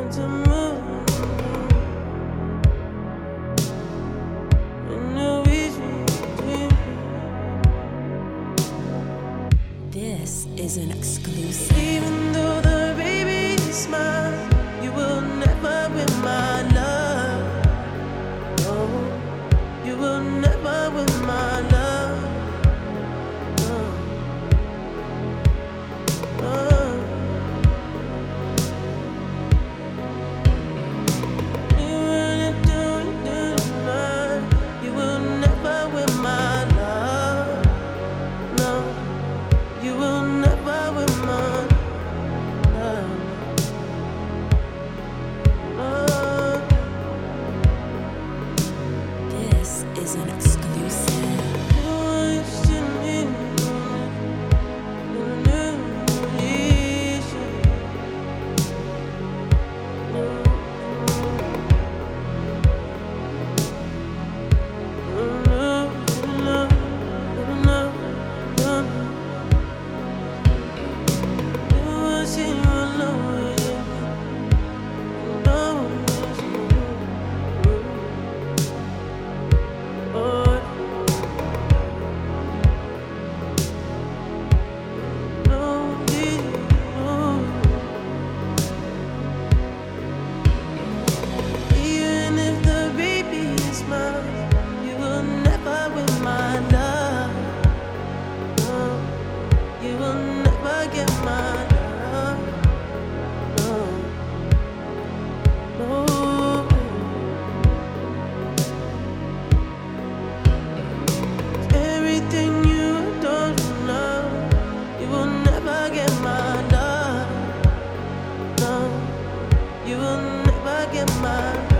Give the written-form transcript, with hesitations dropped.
to move. And no reason to. This is an exclusive. Even though the baby is mine, you will never win my love. No, you will never win my love. No, no. You wanna do mine, you will never win my love. No, you will never win my love. No. This is an exclusive. Even if the baby is mine, you will never win my love. No, you will never get my love. No, no. Everything you don't know, you will never get my love. No, you will never get my love.